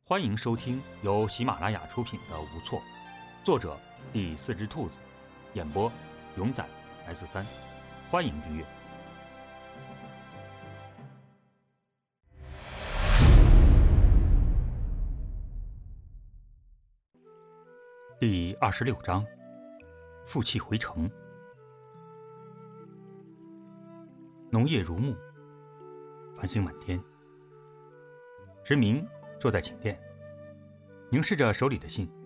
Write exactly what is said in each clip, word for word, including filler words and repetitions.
欢迎收听由喜马拉雅出品的《无错》，作者第四只兔子，演播永仔 S 三。欢迎订阅。第二十六章，负气回城。浓夜如幕，繁星满天。知明坐在寝殿，凝视着手里的信。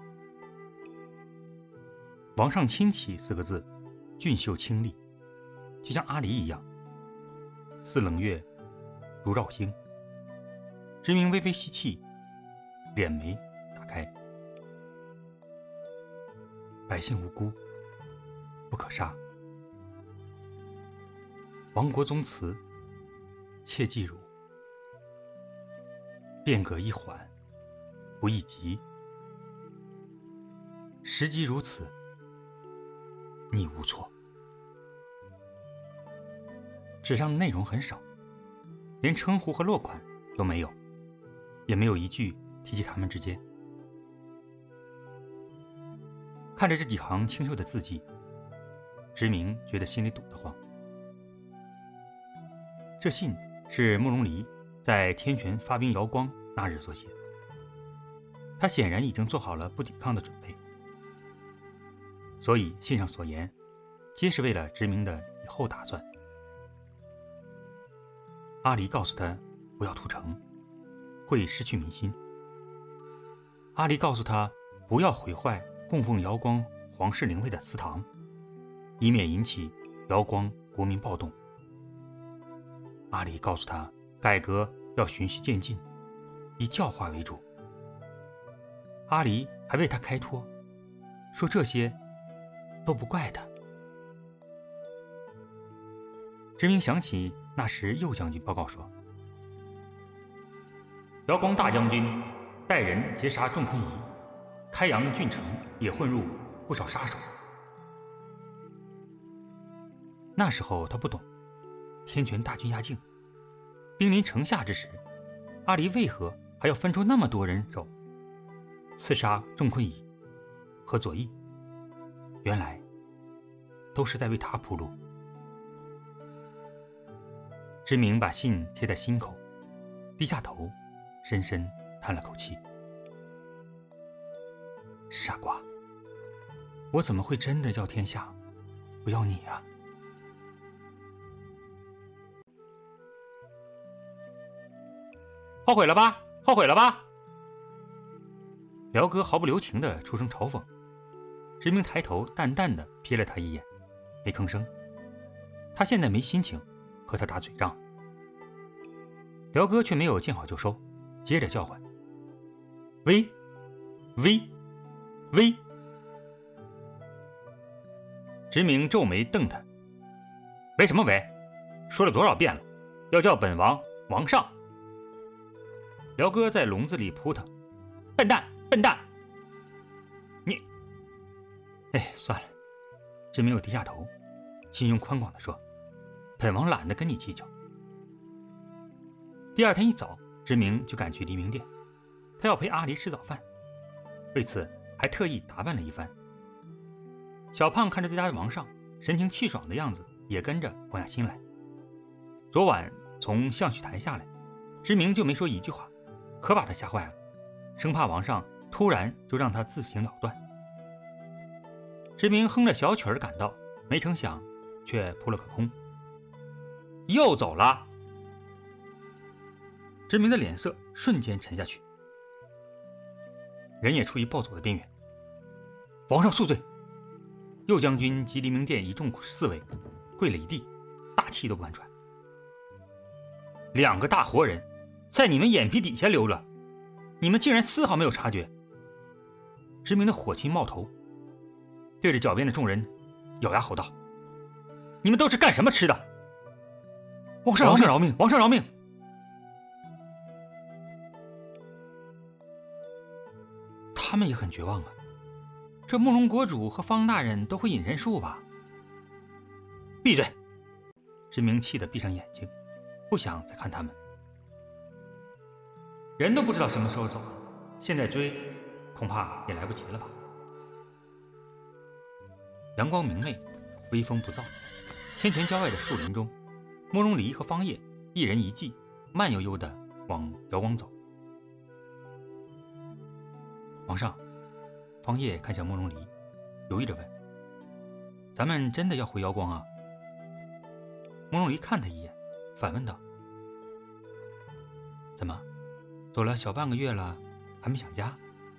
王上亲启四个字，俊秀清丽，就像阿离一样。似冷月，如绕星。知明微微吸气，脸眉打开。百姓无辜，不可杀。亡国宗祠，切记辱。变革一缓，不易急。时机如此，你无错。纸上的内容很少，连称呼和落款都没有，也没有一句提及他们之间。看着这几行清秀的字迹，知明觉得心里堵得慌。这信是慕容离在天泉发兵瑶光那日所写，他显然已经做好了不抵抗的准备，所以信上所言皆是为了知明的以后打算。阿离告诉他不要屠城，会失去民心。阿离告诉他不要毁坏供奉瑶光皇室灵位的祠堂，以免引起瑶光国民暴动。阿离告诉他改革要循序渐进，以教化为主。阿离还为他开脱，说这些都不怪他。知明想起那时右将军报告说，瑶光大将军带人劫杀仲坤仪，开阳郡城也混入不少杀手。那时候他不懂，天权大军压境，兵临城下之时，阿离为何还要分出那么多人手刺杀仲坤仪和左翼？原来都是在为他铺路。知明把信贴在心口，低下头，深深叹了口气。傻瓜，我怎么会真的要天下，不要你啊？后悔了吧，后悔了吧？辽哥毫不留情地出声嘲讽。知明抬头淡淡地瞥了他一眼，没吭声。他现在没心情和他打嘴仗。辽哥却没有见好就收，接着叫唤：喂喂喂！知明皱眉瞪他：喂什么喂？说了多少遍了，要叫本王王上。辽哥在笼子里扑腾：笨蛋笨蛋！你……哎，算了。知明又低下头，心胸宽广地说：本王懒得跟你计较。第二天一早，知明就赶去黎明殿，他要陪阿离吃早饭，为此还特意打扮了一番。小胖看着自家的王上神情气爽的样子，也跟着放下心来。昨晚从相许台下来，知明就没说一句话，可把他吓坏了，生怕王上突然就让他自行了断。知明哼着小曲儿赶到，没成想却扑了个空。又走了。知明的脸色瞬间沉下去，人也处于暴走的边缘。王上恕罪！右将军及黎明殿一众侍卫跪了一地，大气都不敢喘。两个大活人在你们眼皮底下溜着，你们竟然丝毫没有察觉。知明的火气冒头，对着脚边的众人咬牙吼道：你们都是干什么吃的？王上王上饶命！王上饶命！他们也很绝望啊，这慕容国主和方大人都会隐身术吧？闭嘴！知明气得闭上眼睛，不想再看他们。 人都不知道什么时候走，现在追，恐怕也来不及了吧。阳光明媚，微风不燥，天泉郊外的树林中，慕容离和方叶一人一骑，慢悠悠地往瑶光走。皇上，方叶看向慕容离，犹豫着问：“咱们真的要回瑶光啊？”慕容离看他一眼，反问道：“怎么，走了小半个月了，还没想家？”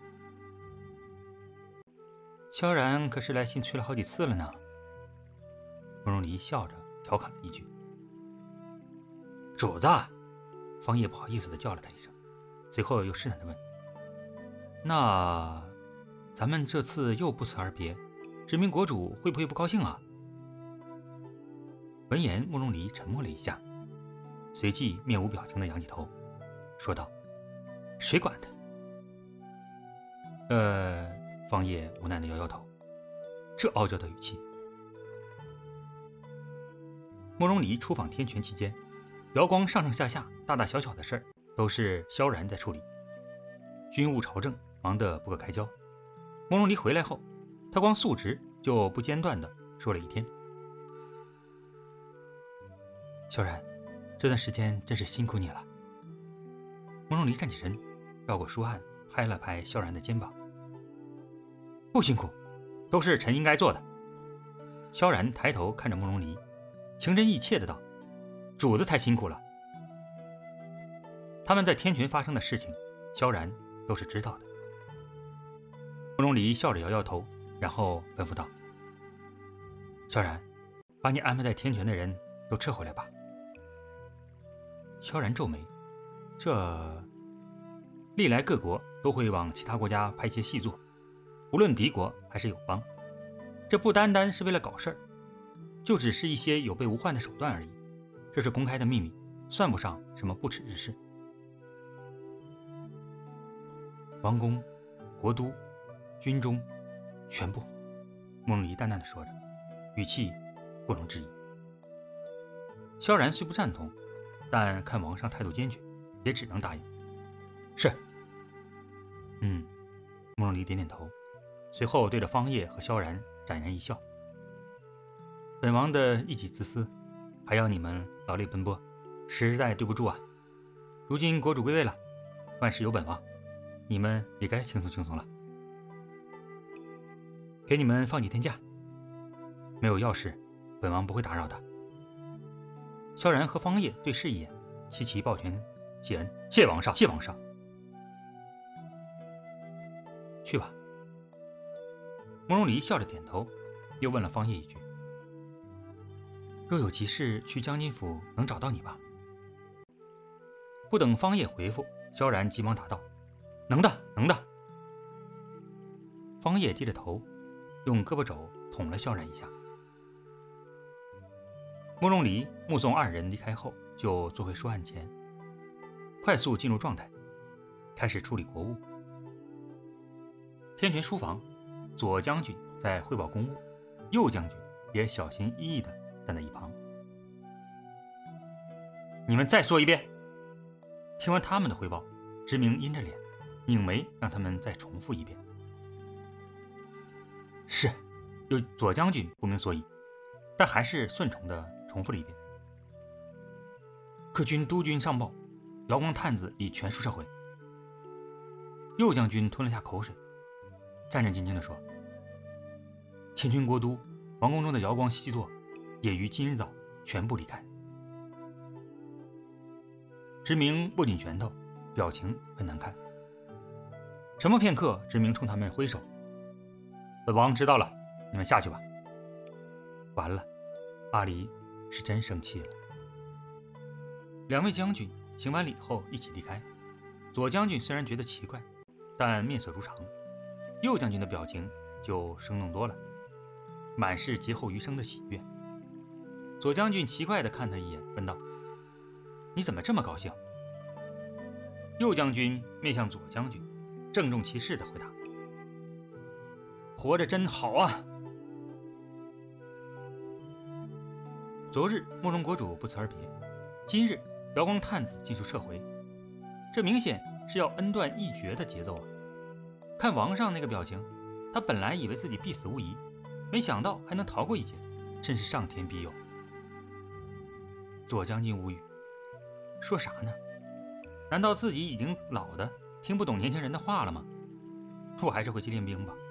萧然可是来信催了好几次了呢。慕容离笑着调侃了一句。主子，方叶不好意思地叫了他一声，随后又试探地问：“那咱们这次又不辞而别，殖民国主会不会不高兴啊？”闻言，慕容离沉默了一下，随即面无表情地扬起头，说道：“谁管他？”呃，方叶无奈地摇摇头，这傲娇的语气。慕容离出访天泉期间，瑶光上上下下大大小小的事儿都是萧然在处理，军务朝政忙得不可开交。慕容离回来后，他光述职就不间断地说了一天。萧然，这段时间真是辛苦你了。慕容离站起身，绕过书案，拍了拍萧然的肩膀。不辛苦，都是臣应该做的。萧然抬头看着慕容离，情真意切的道：“主子才辛苦了。”他们在天泉发生的事情，萧然都是知道的。慕容离笑着摇摇头，然后吩咐道：“萧然，把你安排在天泉的人都撤回来吧。”萧然皱眉，这历来各国都会往其他国家派些细作，无论敌国还是友邦，这不单单是为了搞事儿，就只是一些有备无患的手段而已。这是公开的秘密，算不上什么不耻之事。王宫、国都、军中，全部。慕容离淡淡的说着，语气不容置疑。萧然虽不赞同，但看王上态度坚决，也只能答应。是。嗯，慕容离点点头，随后对着方叶和萧然展然一笑。本王的一己自私，还要你们劳累奔波，实在对不住啊。如今国主归位了，万事有本王，你们也该轻松轻松了。给你们放几天假，没有要事，本王不会打扰的。萧然和方叶对视一眼，齐齐抱拳谢恩：“谢王上，谢王上。”去吧。慕容离笑着点头，又问了方叶一句：“若有急事去将军府，能找到你吧？”不等方叶回复，萧然急忙答道：“能的，能的。”方叶低着头，用胳膊肘捅了萧然一下。慕容离目送二人离开后，就坐回书案前，快速进入状态，开始处理国务。天泉书房，左将军在汇报公务，右将军也小心翼翼地站在一旁。你们再说一遍。听完他们的汇报，知明阴着脸，拧眉让他们再重复一遍。是，有左将军不明所以，但还是顺从地重复了一遍。客军督军上报，瑶光探子已全数撤回。右将军吞了下口水，战战兢兢地说：“天军国都王宫中的瑶光西座，也于今日早全部离开。”知明握紧拳头，表情很难看。沉默片刻，知明冲他们挥手：“本王知道了，你们下去吧。”完了，阿离是真生气了。两位将军行完礼后一起离开。左将军虽然觉得奇怪，但面色如常。右将军的表情就生动多了，满是劫后余生的喜悦。左将军奇怪地看他一眼，问道：“你怎么这么高兴？”右将军面向左将军，郑重其事地回答：“活着真好啊！”昨日慕容国主不辞而别，今日瑶光探子尽数撤回，这明显是要恩断义绝的节奏啊！看王上那个表情，他本来以为自己必死无疑，没想到还能逃过一劫，真是上天庇佑。左将军无语，说啥呢？难道自己已经老的听不懂年轻人的话了吗？我还是回去练兵吧。